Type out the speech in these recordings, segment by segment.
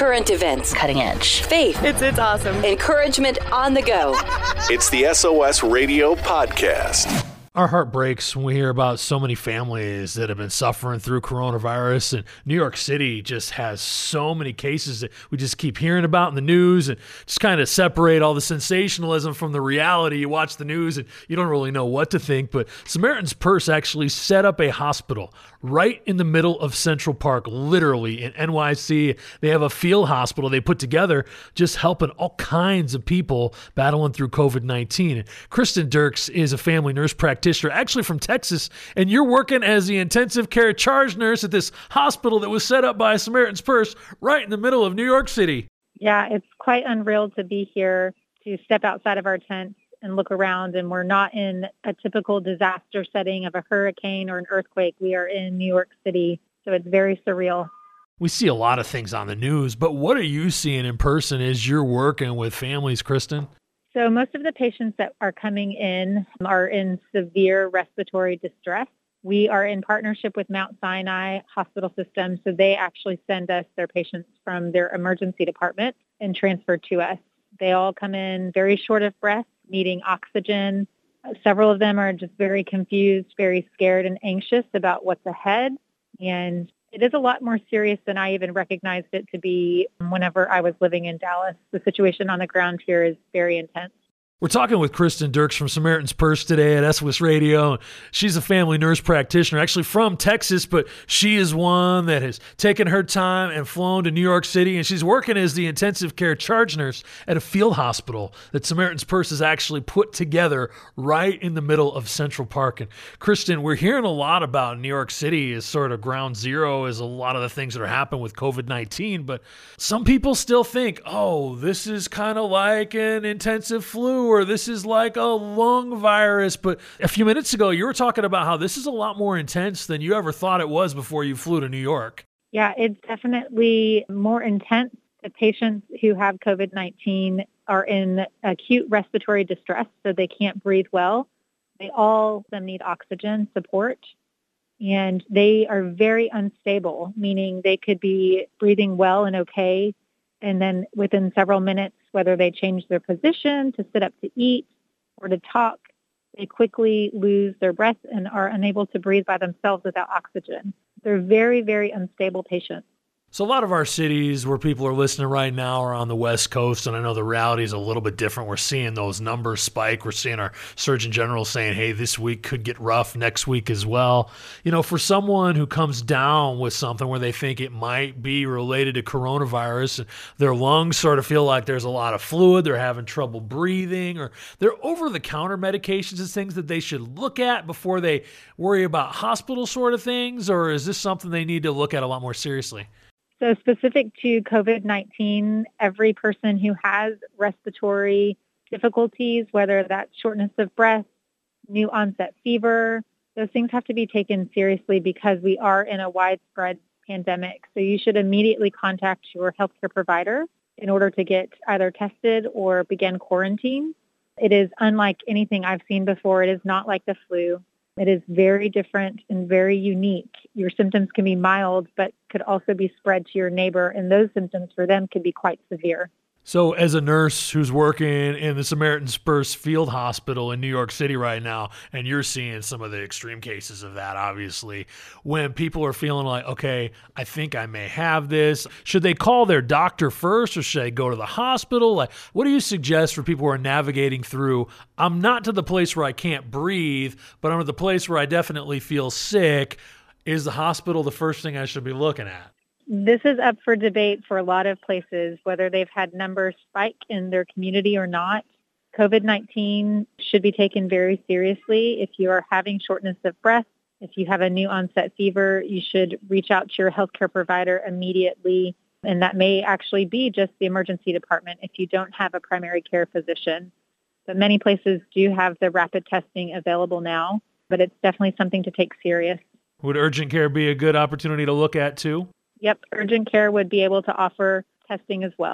Current events. Cutting edge. Faith. It's awesome. Encouragement on the go. It's the SOS Radio Podcast. Our heart breaks when we hear about so many families that have been suffering through coronavirus, and New York City just has so many cases that we just keep hearing about in the news, and just kind of separate all the sensationalism from the reality. You watch the news and you don't really know what to think, but Samaritan's Purse actually set up a hospital right in the middle of Central Park, literally in NYC. They have a field hospital they put together just helping all kinds of people battling through COVID-19. And Kristen Dirks is a family nurse practitioner, actually from Texas, and you're working as the intensive care charge nurse at this hospital that was set up by Samaritan's Purse right in the middle of New York City. Yeah, it's quite unreal to be here, to step outside of our tent and look around, and we're not in a typical disaster setting of a hurricane or an earthquake. We are in New York City, so it's very surreal. We see a lot of things on the news, but what are you seeing in person as you're working with families, Kristen? So most of the patients that are coming in are in severe respiratory distress. We are in partnership with Mount Sinai Hospital System, so they actually send us their patients from their emergency department and transfer to us. They all come in very short of breath, needing oxygen. Several of them are just very confused, very scared and anxious about what's ahead. And it is a lot more serious than I even recognized it to be whenever I was living in Dallas. The situation on the ground here is very intense. We're talking with Kristen Dirks from Samaritan's Purse today at SOS Radio. She's a family nurse practitioner, actually from Texas, but she is one that has taken her time and flown to New York City, and she's working as the intensive care charge nurse at a field hospital that Samaritan's Purse has actually put together right in the middle of Central Park. And Kristen, we're hearing a lot about New York City as sort of ground zero as a lot of the things that are happening with COVID-19, but some people still think, oh, this is kind of like an intensive flu, or this is like a lung virus. But a few minutes ago, you were talking about how this is a lot more intense than you ever thought it was before you flew to New York. Yeah, it's definitely more intense. The patients who have COVID-19 are in acute respiratory distress, so they can't breathe well. They all of them need oxygen support, and they are very unstable, meaning they could be breathing well and okay, and then within several minutes, whether they change their position to sit up to eat or to talk, they quickly lose their breath and are unable to breathe by themselves without oxygen. They're very, very unstable patients. So a lot of our cities where people are listening right now are on the West Coast, and I know the reality is a little bit different. We're seeing those numbers spike. We're seeing our Surgeon General saying, hey, this week could get rough, next week as well. You know, for someone who comes down with something where they think it might be related to coronavirus, and their lungs sort of feel like there's a lot of fluid, they're having trouble breathing, or they're over-the-counter medications and things that they should look at before they worry about hospital sort of things, or is this something they need to look at a lot more seriously? So specific to COVID-19, every person who has respiratory difficulties, whether that's shortness of breath, new onset fever, those things have to be taken seriously because we are in a widespread pandemic. So you should immediately contact your healthcare provider in order to get either tested or begin quarantine. It is unlike anything I've seen before. It is not like the flu. It is very different and very unique. Your symptoms can be mild, but could also be spread to your neighbor, and those symptoms for them could be quite severe. So as a nurse who's working in the Samaritan's Purse Field Hospital in New York City right now, and you're seeing some of the extreme cases of that, obviously, when people are feeling like, okay, I think I may have this, should they call their doctor first, or should they go to the hospital? Like, what do you suggest for people who are navigating through, I'm not to the place where I can't breathe, but I'm at the place where I definitely feel sick? Is the hospital the first thing I should be looking at? This is up for debate for a lot of places, whether they've had numbers spike in their community or not. COVID-19 should be taken very seriously. If you are having shortness of breath, if you have a new onset fever, you should reach out to your healthcare provider immediately. And that may actually be just the emergency department if you don't have a primary care physician. But many places do have the rapid testing available now, but it's definitely something to take serious. Would urgent care be a good opportunity to look at too? Yep, urgent care would be able to offer testing as well.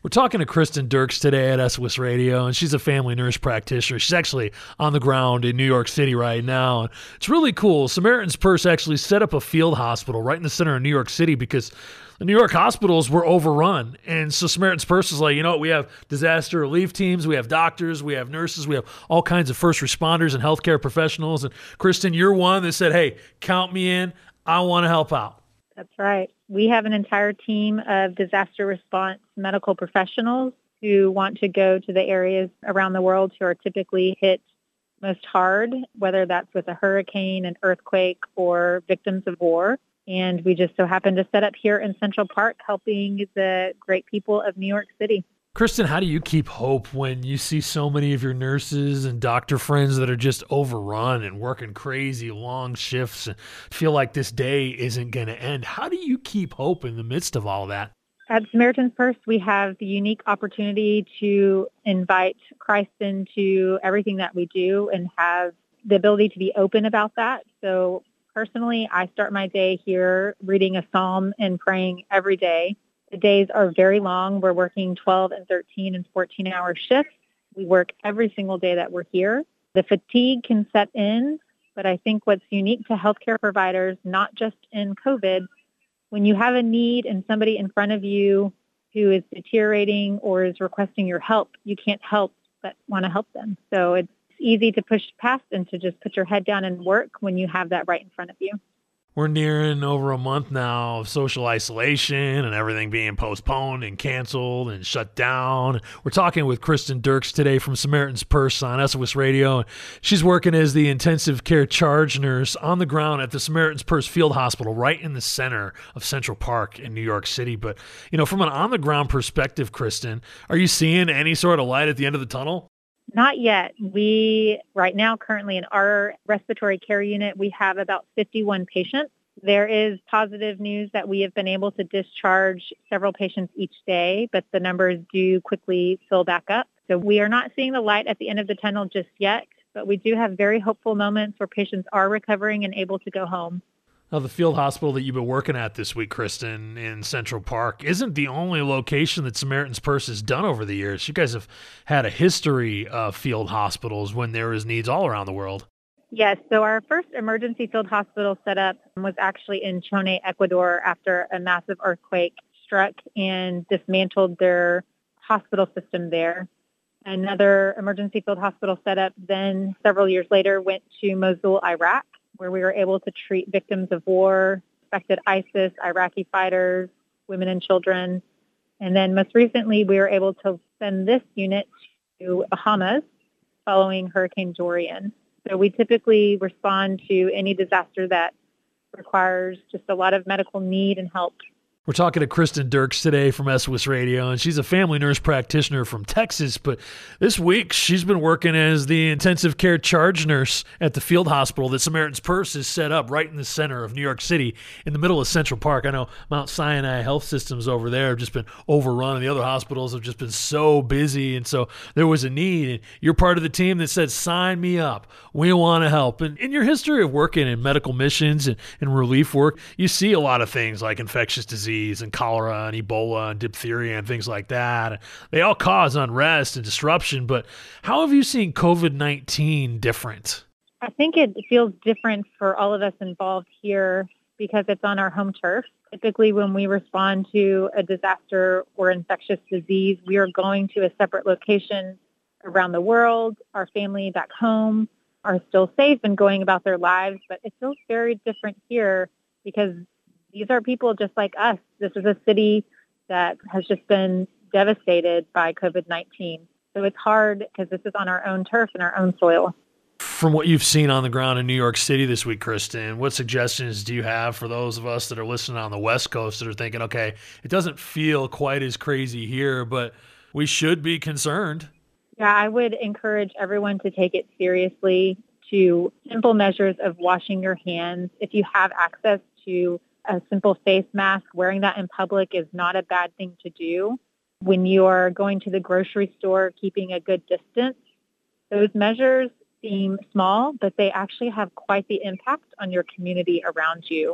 We're talking to Kristen Dirks today at SOS Radio, and she's a family nurse practitioner. She's actually on the ground in New York City right now. It's really cool. Samaritan's Purse actually set up a field hospital right in the center of New York City because the New York hospitals were overrun. And so Samaritan's Purse is like, we have disaster relief teams, we have doctors, we have nurses, we have all kinds of first responders and healthcare professionals. And Kristen, you're one that said, hey, count me in. I want to help out. That's right. We have an entire team of disaster response medical professionals who want to go to the areas around the world who are typically hit most hard, whether that's with a hurricane, an earthquake, or victims of war. And we just so happen to set up here in Central Park, helping the great people of New York City. Kristen, how do you keep hope when you see so many of your nurses and doctor friends that are just overrun and working crazy long shifts and feel like this day isn't going to end? How do you keep hope in the midst of all that? At Samaritan's Purse, we have the unique opportunity to invite Christ into everything that we do and have the ability to be open about that. So personally, I start my day here reading a psalm and praying every day. The days are very long. We're working 12 and 13 and 14-hour shifts. We work every single day that we're here. The fatigue can set in, but I think what's unique to healthcare providers, not just in COVID, when you have a need and somebody in front of you who is deteriorating or is requesting your help, you can't help but want to help them. So it's easy to push past and to just put your head down and work when you have that right in front of you. We're nearing over a month now of social isolation and everything being postponed and canceled and shut down. We're talking with Kristen Dirks today from Samaritan's Purse on SOS Radio. She's working as the intensive care charge nurse on the ground at the Samaritan's Purse Field Hospital right in the center of Central Park in New York City. But, from an on-the-ground perspective, Kristen, are you seeing any sort of light at the end of the tunnel? Not yet. We, right now, currently in our respiratory care unit, we have about 51 patients. There is positive news that we have been able to discharge several patients each day, but the numbers do quickly fill back up. So we are not seeing the light at the end of the tunnel just yet, but we do have very hopeful moments where patients are recovering and able to go home. Now, the field hospital that you've been working at this week, Kristen, in Central Park, isn't the only location that Samaritan's Purse has done over the years. You guys have had a history of field hospitals when there is needs all around the world. Yes, so our first emergency field hospital setup was actually in Chone, Ecuador, after a massive earthquake struck and dismantled their hospital system there. Another emergency field hospital setup then several years later went to Mosul, Iraq, where we were able to treat victims of war, affected ISIS, Iraqi fighters, women and children. And then most recently, we were able to send this unit to Bahamas following Hurricane Dorian. So we typically respond to any disaster that requires just a lot of medical need and help. We're talking to Kristen Dirks today from SOS Radio, and she's a family nurse practitioner from Texas. But this week, she's been working as the intensive care charge nurse at the field hospital that Samaritan's Purse is set up right in the center of New York City, in the middle of Central Park. I know Mount Sinai Health Systems over there have just been overrun, and the other hospitals have just been so busy. And so there was a need, and you're part of the team that said, sign me up. We want to help. And in your history of working in medical missions and relief work, you see a lot of things like infectious disease and cholera and Ebola and diphtheria and things like that. They all cause unrest and disruption, but how have you seen COVID-19 different? I think it feels different for all of us involved here because it's on our home turf. Typically, when we respond to a disaster or infectious disease, we are going to a separate location around the world. Our family back home are still safe and going about their lives, but it feels very different here because these are people just like us. This is a city that has just been devastated by COVID-19. So it's hard because this is on our own turf and our own soil. From what you've seen on the ground in New York City this week, Kristen, what suggestions do you have for those of us that are listening on the West Coast that are thinking, okay, it doesn't feel quite as crazy here, but we should be concerned? Yeah, I would encourage everyone to take it seriously, to simple measures of washing your hands. If you have access to a simple face mask, wearing that in public is not a bad thing to do. When you are going to the grocery store, keeping a good distance, those measures seem small, but they actually have quite the impact on your community around you.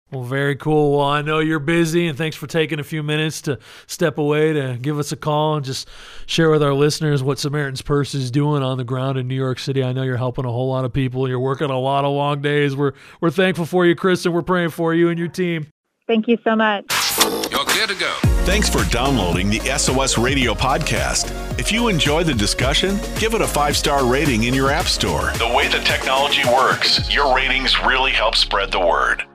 Well, very cool. Well, I know you're busy, and thanks for taking a few minutes to step away to give us a call and just share with our listeners what Samaritan's Purse is doing on the ground in New York City. I know you're helping a whole lot of people. You're working a lot of long days. We're thankful for you, Chris, and we're praying for you and your team. Thank you so much. You're clear to go. Thanks for downloading the SOS Radio podcast. If you enjoy the discussion, give it a 5-star rating in your app store. The way the technology works, your ratings really help spread the word.